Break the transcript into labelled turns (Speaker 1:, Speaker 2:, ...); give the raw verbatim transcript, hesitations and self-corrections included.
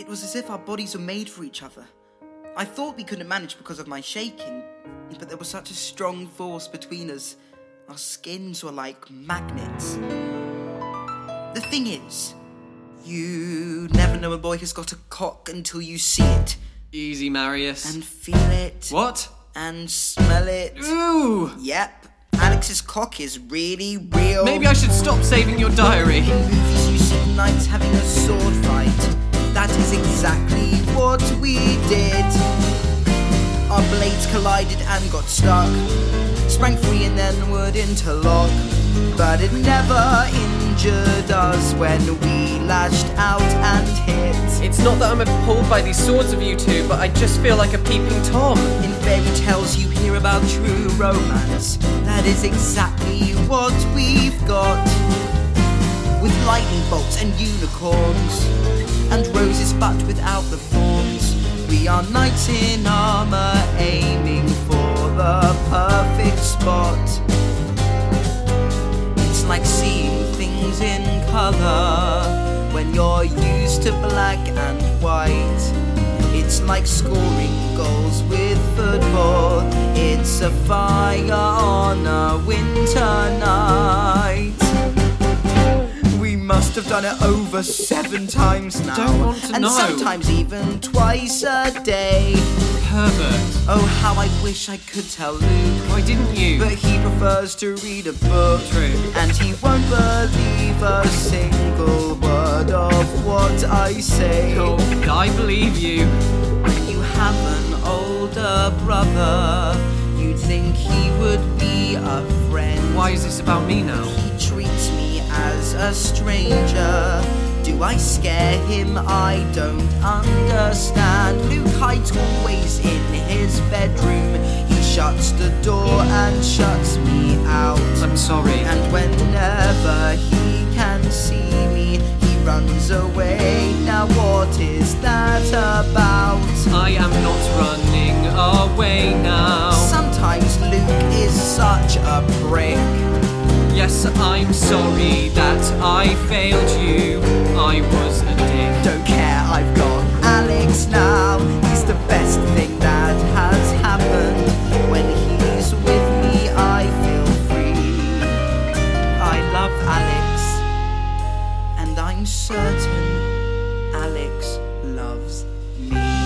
Speaker 1: It was as if our bodies were made for each other. I thought we couldn't manage because of my shaking, but there was such a strong force between us. Our skins were like magnets. The thing is, you never know a boy has got a cock until you see it.
Speaker 2: Easy, Marius.
Speaker 1: And feel it.
Speaker 2: What?
Speaker 1: And smell it.
Speaker 2: Ooh!
Speaker 1: Yep, Alex's cock is really real.
Speaker 2: Maybe I should stop saving your diary.
Speaker 1: In movies you see knights having a sword fight. That is exactly what we did. Our blades collided and got stuck. Sprang free and then would interlock. But it never injured us when we lashed out and hit.
Speaker 2: It's not that I'm appalled by these swords of you two, but I just feel like a peeping Tom.
Speaker 1: In fairy tales you hear about true romance. That is exactly what we've got. With lightning bolts and unicorns, and roses but without the thorns. We are knights in armour, aiming for the perfect spot. It's like seeing things in colour when you're used to black and white. It's like scoring goals with football. It's a fire on a winter night. We must have done it over seven times now.
Speaker 2: Don't want to
Speaker 1: and
Speaker 2: know.
Speaker 1: sometimes even twice a day.
Speaker 2: Pervert.
Speaker 1: Oh, how I wish I could tell Luke.
Speaker 2: Why didn't you?
Speaker 1: But he prefers to read a book.
Speaker 2: True.
Speaker 1: And he won't believe a single word of what I say.
Speaker 2: Oh, I believe you.
Speaker 1: You have an older brother. You'd think he would be a friend.
Speaker 2: Why is this about me now?
Speaker 1: He treats me as a stranger. Do I scare him? I don't understand. Luke hides always in his bedroom. He shuts the door and shuts me out.
Speaker 2: I'm sorry.
Speaker 1: And whenever he can see me, he runs away. Now what is that about?
Speaker 2: I am not running away now.
Speaker 1: Sometimes Luke is such a prick.
Speaker 2: Yes, I'm sorry that I failed you. I was a dick.
Speaker 1: Don't care, I've got Alex now. He's the best thing that has happened. When he's with me, I feel free. I love Alex, and I'm certain Alex loves me.